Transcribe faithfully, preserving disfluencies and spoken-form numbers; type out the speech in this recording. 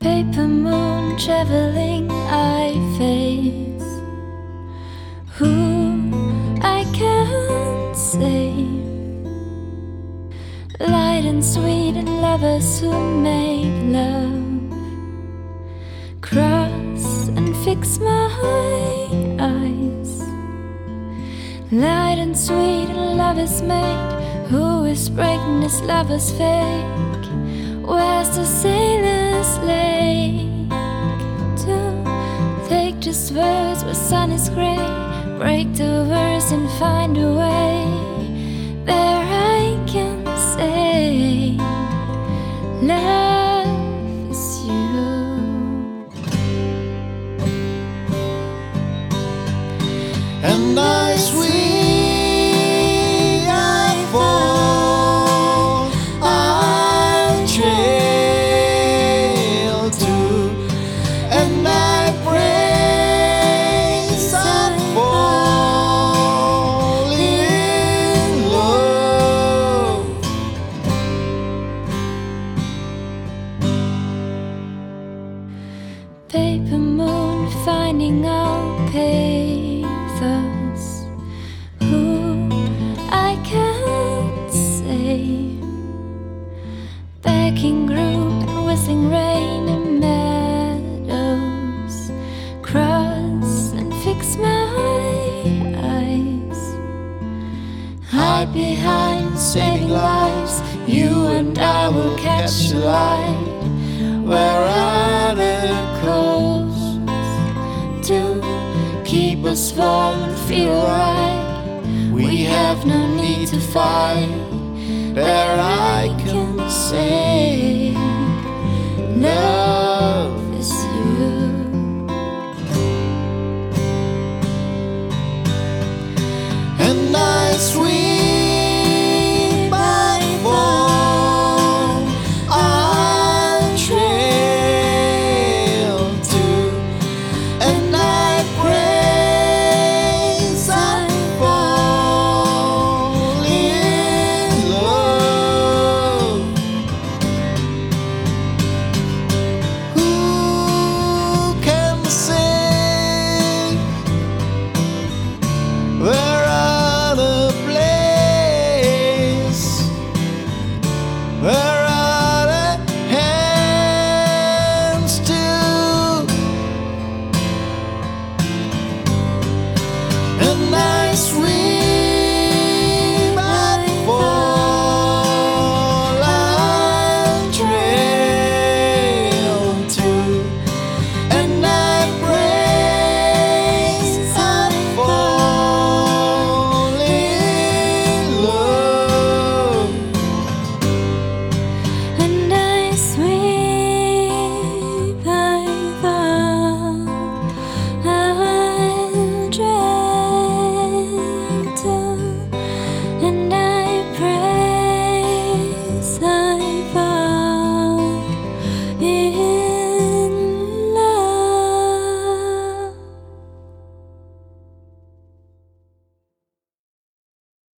Paper moon traveling I face, who I can't say. Light and sweet and lovers who make love, cross and fix my eyes. Light and sweet and lovers made, who is breaking this lover's fake? Where's the sailor's lake? To take just words where sun is grey, break the words and find a way. There I can say, love is you. And I swing, I fall, I trail too, and I praise and fall in love. Paper moon finding our pathos, who I can't say. Backing group and whistling rain in meadows, cross and fix my eyes. Hide behind saving lives, you and I will catch the light. Where are the coasts to keep us warm and feel right? We have no need to fight. There I can say, love